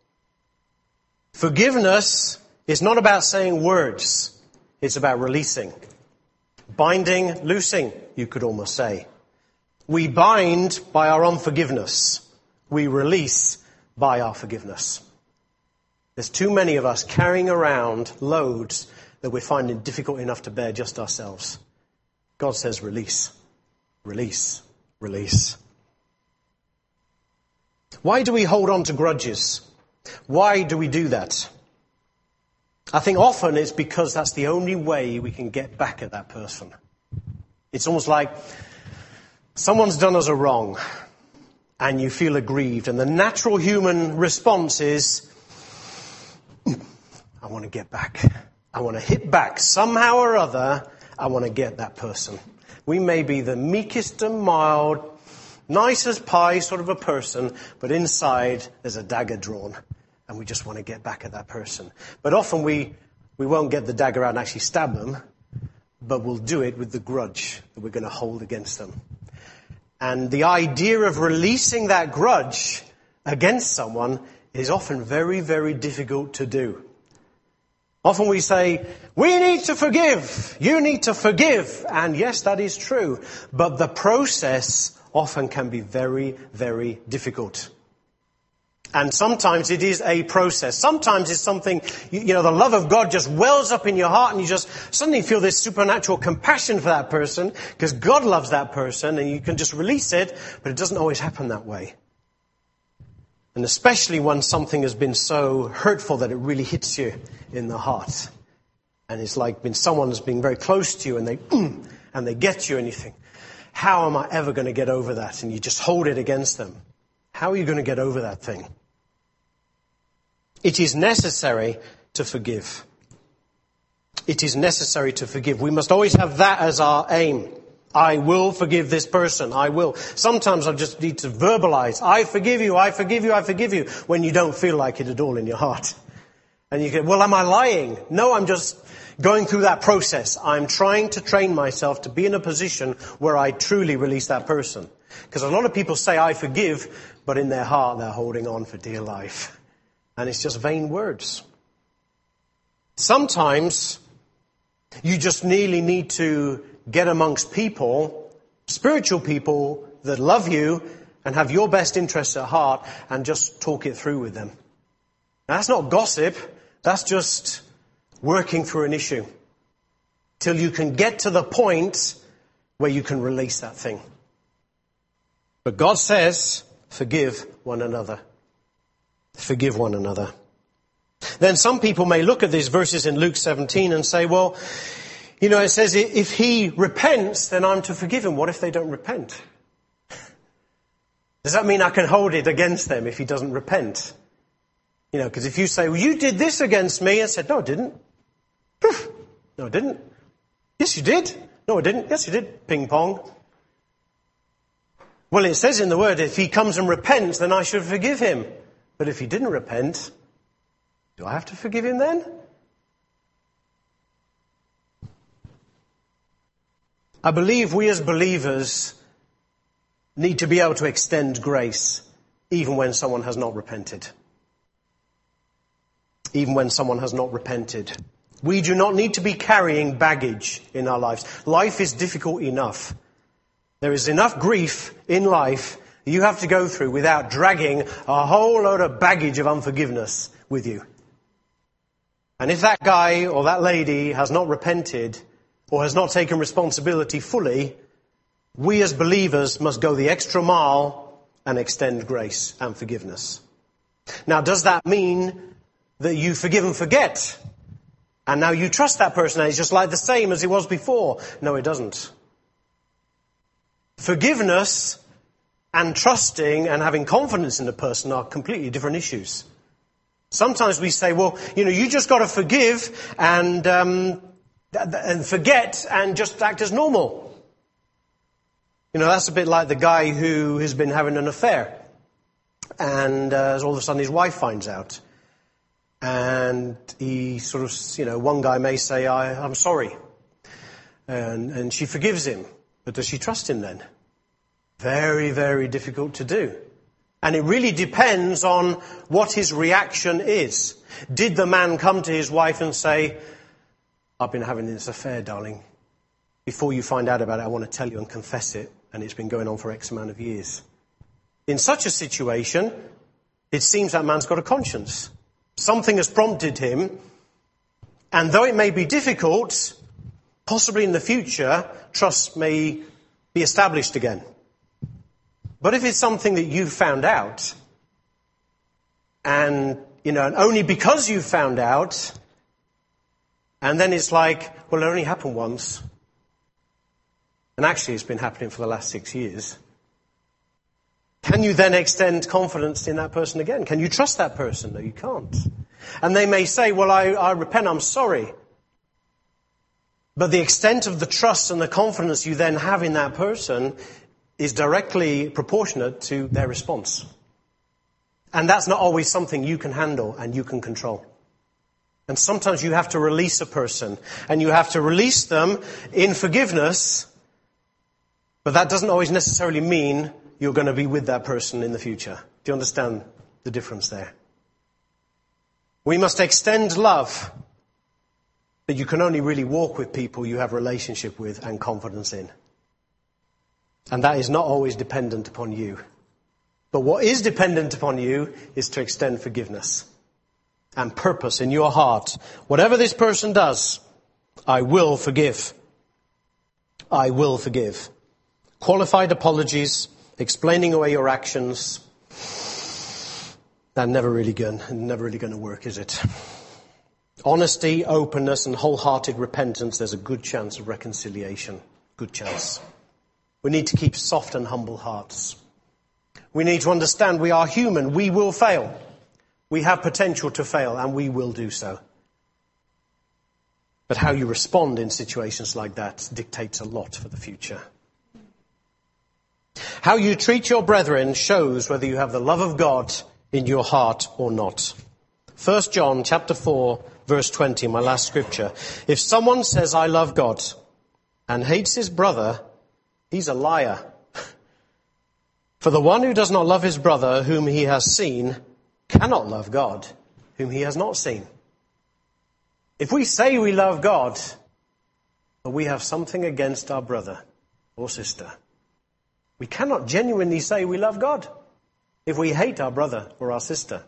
Forgiveness is not about saying words. It's about releasing. Binding, loosing, you could almost say. We bind by our unforgiveness. We release by our forgiveness. There's too many of us carrying around loads that we're finding difficult enough to bear just ourselves. God says release, release, release. Why do we hold on to grudges? Why do we do that? I think often it's because that's the only way we can get back at that person. It's almost like someone's done us a wrong and you feel aggrieved, and the natural human response is, I want to get back. I want to hit back. Somehow or other, I want to get that person. We may be the meekest and mild, nice as pie sort of a person, but inside there's a dagger drawn, and we just want to get back at that person. But often we won't get the dagger out and actually stab them, but we'll do it with the grudge that we're going to hold against them. And the idea of releasing that grudge against someone is often very, very difficult to do. Often we say, we need to forgive, you need to forgive. And yes, that is true. But the process often can be very, very difficult. And sometimes it is a process. Sometimes it's something, the love of God just wells up in your heart and you just suddenly feel this supernatural compassion for that person because God loves that person and you can just release it, but it doesn't always happen that way. And especially when something has been so hurtful that it really hits you in the heart. And it's like when someone has been very close to you and they get you and you think, how am I ever going to get over that? And you just hold it against them. How are you going to get over that thing? It is necessary to forgive. It is necessary to forgive. We must always have that as our aim. I will forgive this person. I will. Sometimes I just need to verbalize, I forgive you, I forgive you, I forgive you, when you don't feel like it at all in your heart. And you go, well, am I lying? No, I'm just going through that process. I'm trying to train myself to be in a position where I truly release that person. Because a lot of people say, I forgive, but in their heart they're holding on for dear life. And it's just vain words. Sometimes you just really need to get amongst people, spiritual people that love you and have your best interests at heart and just talk it through with them. Now, that's not gossip. That's just working through an issue till you can get to the point where you can release that thing. But God says, forgive one another. Forgive one another. Then some people may look at these verses in Luke 17 and say, well, it says if he repents, then I'm to forgive him. What if they don't repent? Does that mean I can hold it against them if he doesn't repent? Because if you say, well, you did this against me, I said, no, I didn't. No, I didn't. Yes, you did. No, I didn't. Yes, you did. Ping pong. Well, it says in the word, if he comes and repents, then I should forgive him. But if he didn't repent, do I have to forgive him then? I believe we as believers need to be able to extend grace even when someone has not repented. Even when someone has not repented. We do not need to be carrying baggage in our lives. Life is difficult enough. There is enough grief in life you have to go through without dragging a whole load of baggage of unforgiveness with you. And if that guy or that lady has not repented or has not taken responsibility fully, we as believers must go the extra mile and extend grace and forgiveness. Now, does that mean that you forgive and forget? And now you trust that person and it's just like the same as it was before? No, it doesn't. Forgiveness and trusting and having confidence in the person are completely different issues. Sometimes we say, well, you just got to forgive and forget and just act as normal. That's a bit like the guy who has been having an affair. And all of a sudden his wife finds out. And he sort of, one guy may say, I'm sorry. And she forgives him. But does she trust him then? Very, very difficult to do. And it really depends on what his reaction is. Did the man come to his wife and say, I've been having this affair, darling. Before you find out about it, I want to tell you and confess it. And it's been going on for X amount of years. In such a situation, it seems that man's got a conscience. Something has prompted him. And though it may be difficult, possibly in the future, trust may be established again. But if it's something that you've found out, and only because you've found out, and then it's like, well, it only happened once. And actually it's been happening for the last 6 years. Can you then extend confidence in that person again? Can you trust that person? No, you can't. And they may say, well, I repent, I'm sorry. But the extent of the trust and the confidence you then have in that person is directly proportionate to their response. And that's not always something you can handle and you can control. And sometimes you have to release a person, and you have to release them in forgiveness, but that doesn't always necessarily mean you're going to be with that person in the future. Do you understand the difference there? We must extend love, but you can only really walk with people you have relationship with and confidence in. And that is not always dependent upon you. But what is dependent upon you is to extend forgiveness and purpose in your heart. Whatever this person does, I will forgive. I will forgive. Qualified apologies, explaining away your actions, that's never really going to work, is it? Honesty, openness, and wholehearted repentance, there's a good chance of reconciliation. Good chance. We need to keep soft and humble hearts. We need to understand we are human. We will fail. We have potential to fail, and we will do so. But how you respond in situations like that dictates a lot for the future. How you treat your brethren shows whether you have the love of God in your heart or not. 1 John chapter 4, verse 20, my last scripture. If someone says, I love God, and hates his brother, he's a liar. For the one who does not love his brother whom he has seen cannot love God whom he has not seen. If we say we love God, but we have something against our brother or sister, we cannot genuinely say we love God if we hate our brother or our sister.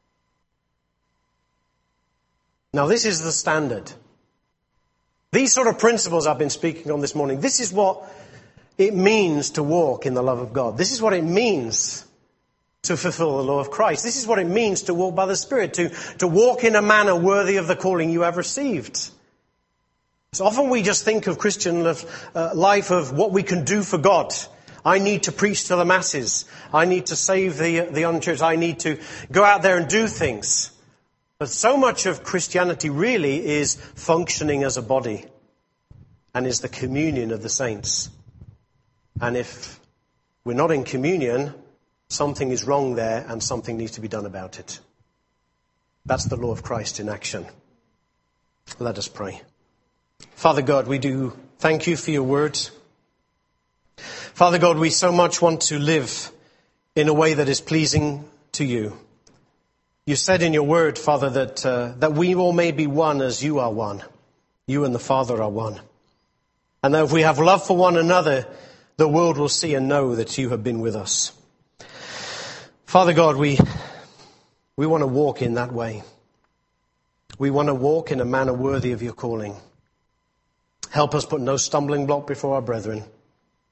Now, this is the standard. These sort of principles I've been speaking on this morning, this is what it means to walk in the love of God. This is what it means to fulfill the law of Christ. This is what it means to walk by the Spirit, to walk in a manner worthy of the calling you have received. So often we just think of Christian life of what we can do for God. I need to preach to the masses. I need to save the unchurched. I need to go out there and do things. But so much of Christianity really is functioning as a body and is the communion of the saints. And if we're not in communion, something is wrong there and something needs to be done about it. That's the law of Christ in action. Let us pray. Father God, we do thank you for your word. Father God, we so much want to live in a way that is pleasing to you. You said in your word, Father, that we all may be one as you are one. You and the Father are one. And that if we have love for one another, the world will see and know that you have been with us. Father God, we want to walk in that way. We want to walk in a manner worthy of your calling. Help us put no stumbling block before our brethren.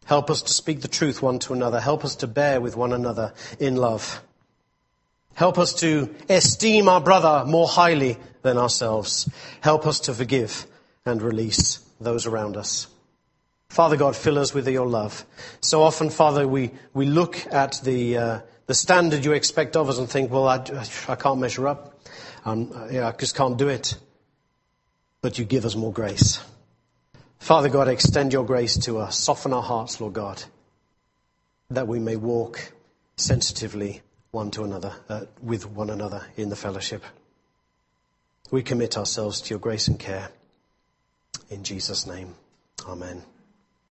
Help us to speak the truth one to another. Help us to bear with one another in love. Help us to esteem our brother more highly than ourselves. Help us to forgive and release those around us. Father God, fill us with your love. So often, Father, we look at the standard you expect of us and think, well, I can't measure up. I just can't do it. But you give us more grace. Father God, extend your grace to us. Soften our hearts, Lord God, that we may walk sensitively one to another, with one another in the fellowship. We commit ourselves to your grace and care. In Jesus' name, amen.